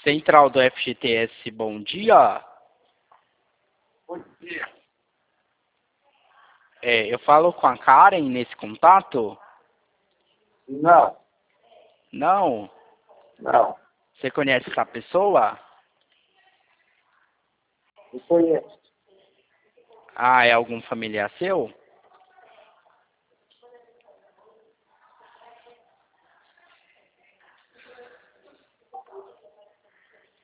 Central do FGTS, bom dia. Bom dia. Eu falo com a Karen nesse contato? Não, Não? não. Você conhece essa pessoa? Eu conheço. Ah, é algum familiar seu?